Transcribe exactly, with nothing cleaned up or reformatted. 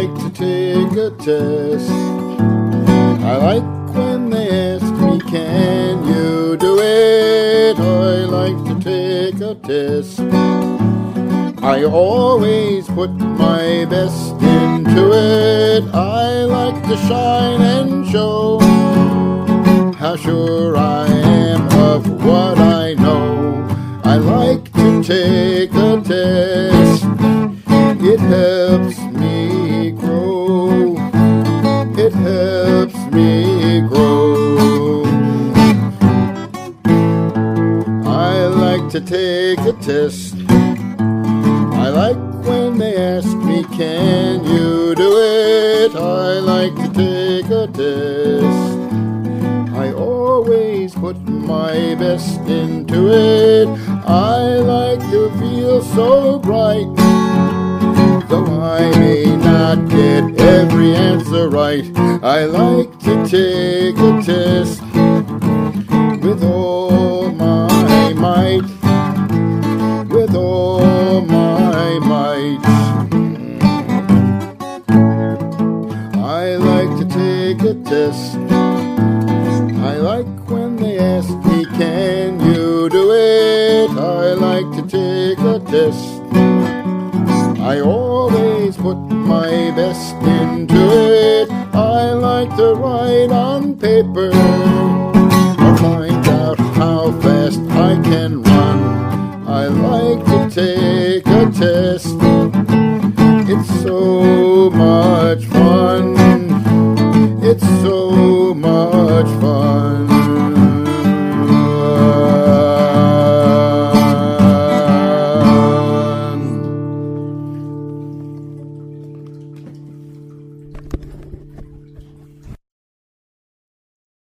like to take a test. I like when they ask me, can you do it? I like to take a test. I always put my best into it. I like to shine and show how sure I am of what I know. I like to take a test. It helps me grow. It helps me grow. I like to take a test. I like when they ask me, can you do it? I like to take a test. I always put my best into it. I like to feel so bright, though I may not get every answer right. I like to take a test with all my might, with all my might. I like to take a test. I like when they ask me, can you do it? I like to take a test. I always put my best into it. I like to write on paper